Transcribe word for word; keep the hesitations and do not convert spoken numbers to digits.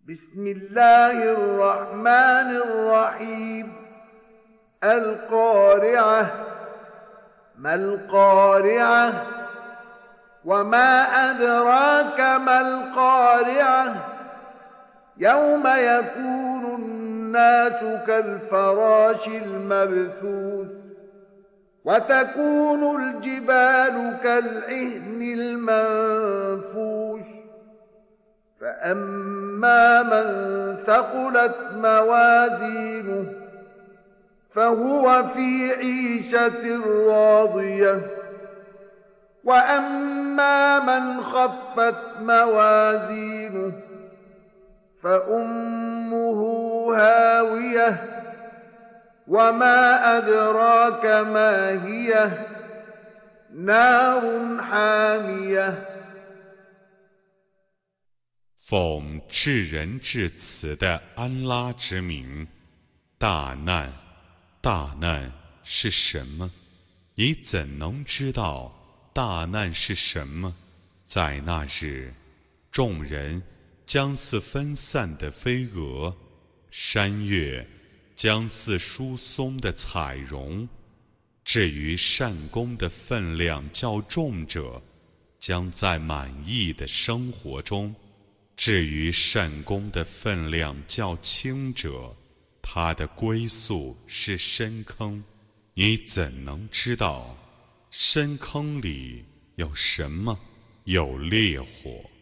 بسم الله الرحمن الرحيم القارعة ما القارعة وما أدراك ما القارعة يوم يكون الناس كالفراش المبثوث وتكون الجبال كالعهن المنفوش فأما من ثقلت موازينه فهو في عيشة راضية وأما من خفت موازينه فأمه هاوية وما أدراك ما هي نار حامية 奉至仁至慈的安拉之名，大难，大难是什么？你怎能知道大难是什么？在那日，众人将似分散的飞蛾，山岳将似疏松的彩绒。至于善功的分量较重者，将在满意的生活中。至于善功的分量较轻者，他的归宿是深坑。你怎能知道深坑里有什么？有烈火。